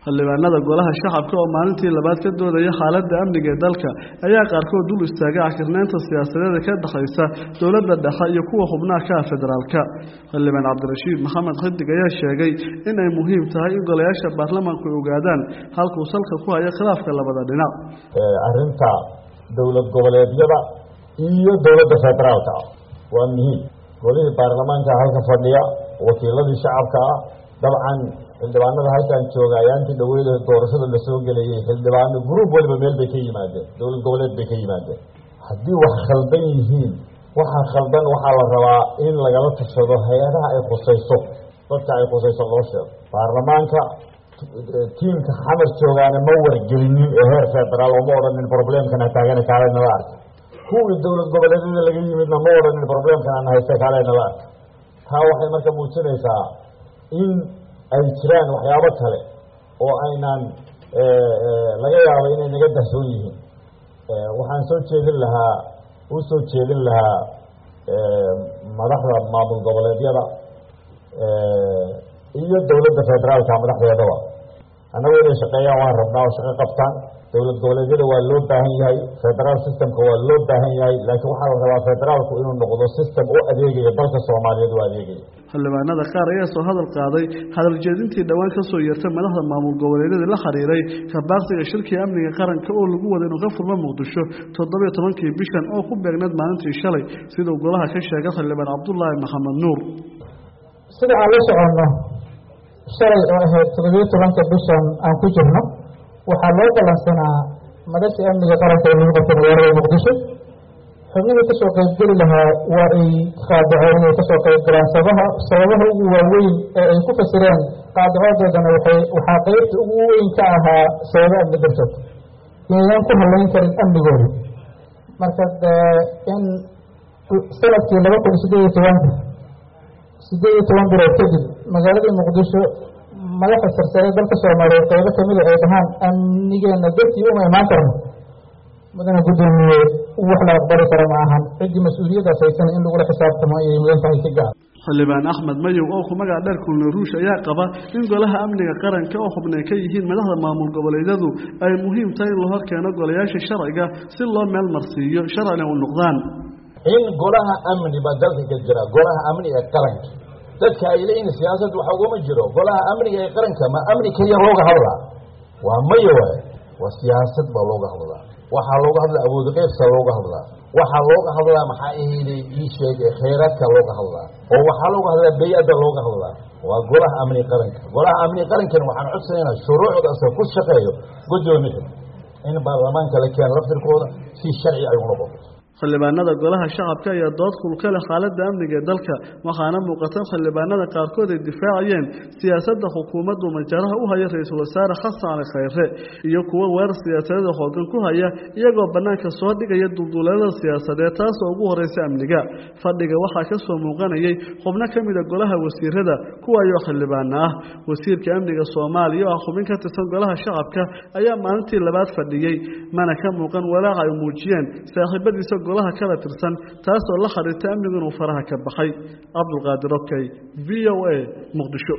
xildhibaanada golaha shacabka oo maalintii labaad ka doodaya xaaladda amniga ee dalka ayaa qaarkood dul istaagay akirnaanta siyaasadeed ka dhaxaysa dowladda dhexe iyo kuwa xubnaha ka federaalka xildhibaan Cabdirashiid Maxamed Xidig ayaa sheegay in ay muhiim tahay in golayaasha baarlamaanku ay ogaadaan halka uu salka ku hayo khilaafka labada dhinac arrinta dowlad goboleedyada iyo dowladda federaalka waa muhiim golihii baarlamaanka halka fadhiya wakiiladii shacabka dabcan xildhibaanada halkan jooga ayaantii dhaweeyay doorashada la soo galay xildhibaano group waliba meel bay ka yimaadeen dowlad goboleed bay ka yimaadeen haddii wax khaldan yihiin waxa khaldan waxa la rabaa in lagala tashado hay'adaha ay khusayso dadka ay khusayso loo sheego baarlamaanka tiimka xamar joogaana ma wargelinin heer federaal oo ma odhanin problemkana taagan kaalena la arko kuwii dowlad goboleedyada laga yimidna ma odhanin problemkana haysta kaalena la arko taa waxay marka muujinaysaa in ay jiraan waxyaabo kale oo aynaan laga yaabo inay naga dahsoon yihiin waxaan soo jeedin lahaa madaxda maamul goboleedyada iyo dowladda federaalka madaxdeedaba annagu inay shaqeeyaan waan rabnaa oo shaqo qabtaan dowlad goboleedyada waa loo baahan yahay federaal systemka waa loo baahan yahay laakiin waxaa la rabaa federaalku inuu noqdo system u adeegaya dalka Soomaaliyeed u adeegaya xildhibaanada qaar ayaa soo hadal qaaday hadal jeedintii dhawaan ka soo yeertay madaxda maamul goboleedyada la xiriiray ka baaqsiga shirkii amniga qaranka oo lagu waday inuu ka furmo Muqdisho 17 bishan oo ku beegnayd maalintii shalay sida uu golaha ka sheegay xildhibaan Cabdullaahi Maxamed Nuur sida aan la socono shalay oo ahayd 17 bishan aan ku jirno waxaa loo balansanaa madasha amniga qaranka ee lagu qabtay magaalada Muqdisho xubnihii ka soo qaybgeli lahaa waa ay qaadaceen inay ka soo qaybgalaan sababaha ugu waaweyn ee ay ku fasireen qaadacoodana waxaa qaybta ugu weyn ka ahaa sababo amni dartood inaynan ku halayn karin amnigooda marka in sanadkii 2018 bilood kadib magaalada Muqdisho madaxa sarsare dalka Soomaaliyeed qaybo kamid ah ay dhahaan amnigeena dadkii uma imaan karno madana gudoomiye wax la aqbali karo ma ahan cidii mas'uuliyaddaas haysan in lagu xisaabtamo ay mudan tahay si gaar xildhibaan Axmed Mayow oo ku magac dheer kulna ruush ayaa qaba in golaha amniga qaranka oo xubnay ka yihiin madaxda maamul goboleedyadu ay muhiim tahay in la horkeeno golayaasha sharciga si loo meel marsiiyo sharciga u noqdaan in golaha amniga dalka ka jira golaha amniga qaranka dadka ay leeyihiin siyaasaddu waxa ugu ma jiro golaha amniga ee qaranka ma amni kaliya looga hadlaa waa mayow waa siyaasad baa looga hadlaa waxa looga hadlaa awood qaybsa looga hadlaa waxa looga hadlaa maxaa ahayd ii sheegay kheyraadka looga hadlaa oo waxa looga hadlaa bay'ada looga hadlaa waa golaha amniga qaranka waxaan codsanaynaa shuruucdaas ku shaqeeyo gudoomiyaha in baarlamaanka la keeno laftirkooda si sharci ay u noqoto xildhibaanada golaha shacabka ayaa dood kulka leh xaaladda amniga ee dalka waxaana muuqata xildhibaanada qaarkood ay difaacayeen siyaasadda xukuumaddu majaraha u haya ra'iisul wasaare Xasan Ali Khayre iyo kuwa weer siyaasadeed hoggaan ku haya iyagoo banaanka soo dhigaya dulduleelada siyaasadeed taas oo ugu horeysa amniga fadhiga waxaa ka soo muuqanayay xubno kamid ah golaha wasiirada kuwa ay xildhibaan ah wasiirka amniga Soomaaliya oo xubin ka tirsan golaha shacabka ayaa maalintii labaad fadhiyay mana ka muuqan walaac ay muujiyeen saaxiibadiisa golaha kala tirsan taas oo la xiriirta amniga inuu faraha ka baxay Abdul Qaadir Okay VOA Muqdisho